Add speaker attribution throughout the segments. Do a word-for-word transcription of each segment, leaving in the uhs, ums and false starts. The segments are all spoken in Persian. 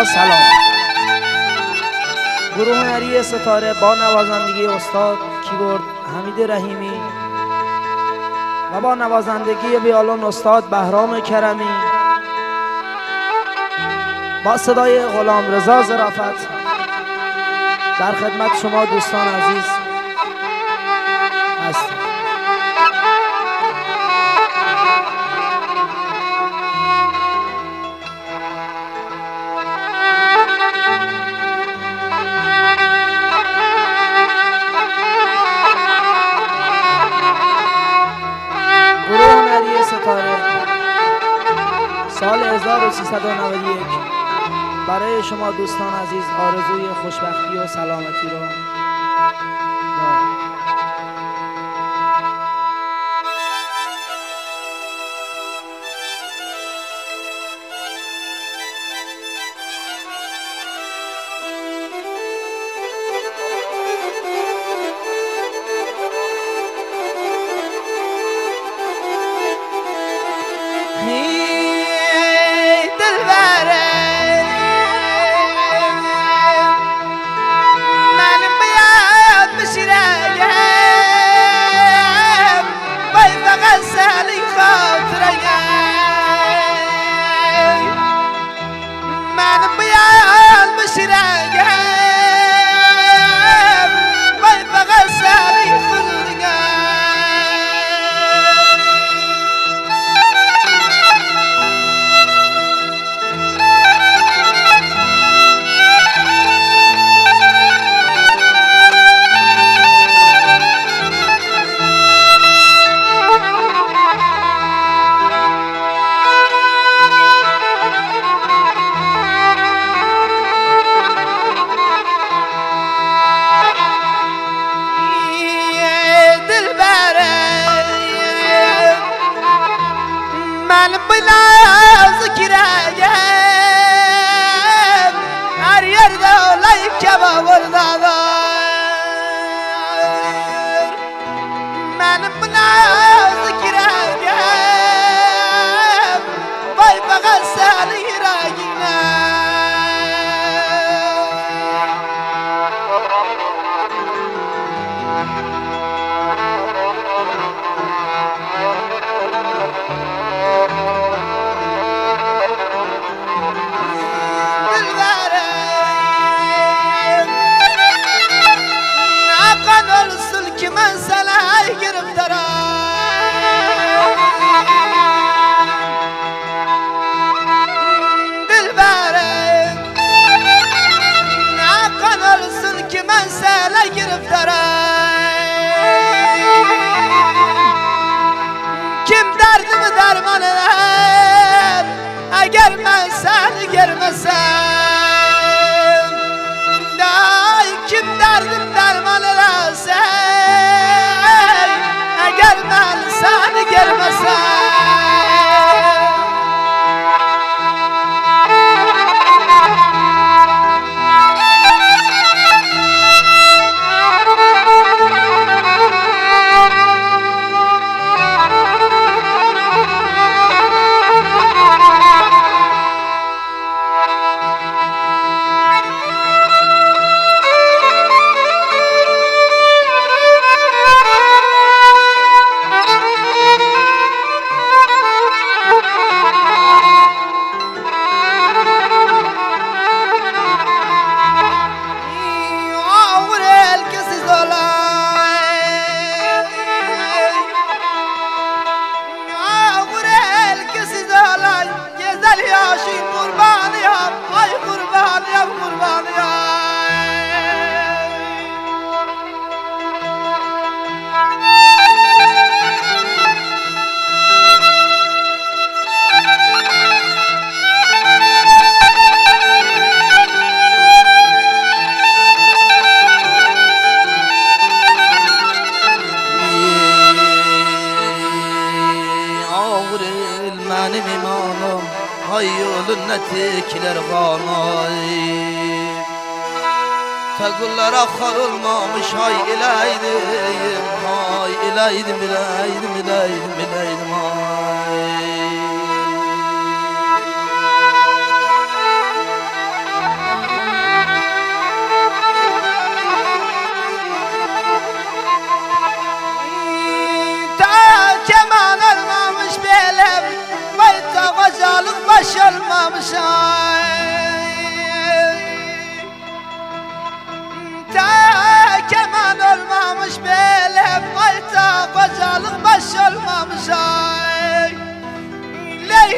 Speaker 1: با سلام. گروه هنری ستاره با نوازندگی استاد کیبورد حمید رحیمی و با نوازندگی ویولون استاد بهرام کرمی با صدای غلام رضا ظرافت در خدمت شما دوستان عزیز هستیم. سال هزار و سیصد و نود و یک برای شما دوستان عزیز آرزوی خوشبختی و سلامتی رو دارم.
Speaker 2: اگر من سن گرمسم دای کم دردم درمان راسه اگر من سن گرمسم
Speaker 3: Netikiler kanay Tagullar akhar olmamış hay ilaydim Hay ilaydim ilaydim ilaydim ilaydim hay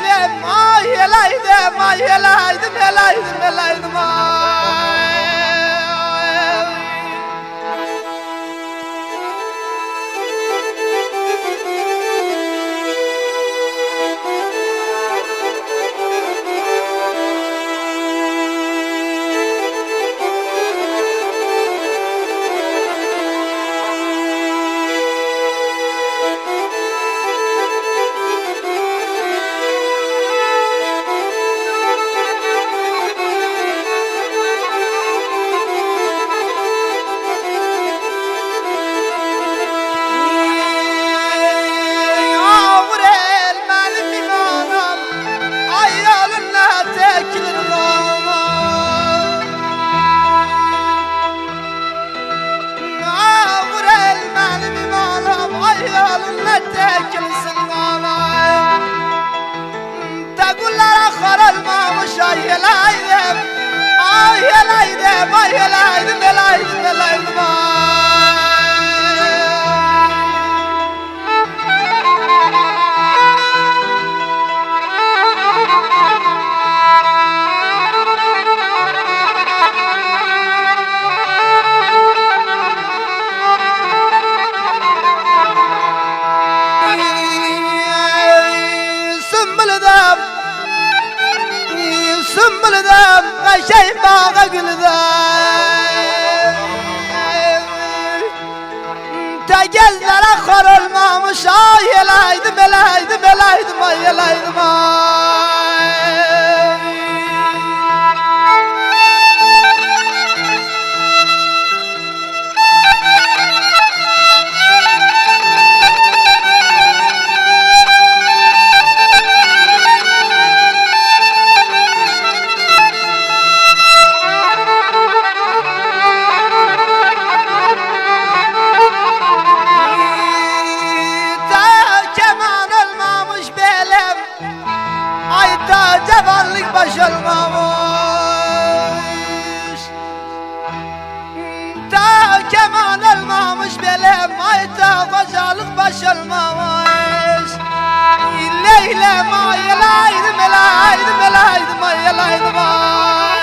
Speaker 2: eyleydim, ay eyleydim, ay eyleydim, eyleydim, eyleydim, ay. Şey bağa gülden Tegellere kar olmamış ay elaydım elaydım elaydım ay elaydım ay. Cevallik başılmamış Ta keman olmamış belem ay ta kocalık başılmamış. Leylem ay elaydım elaydım elaydım ay elaydım ay.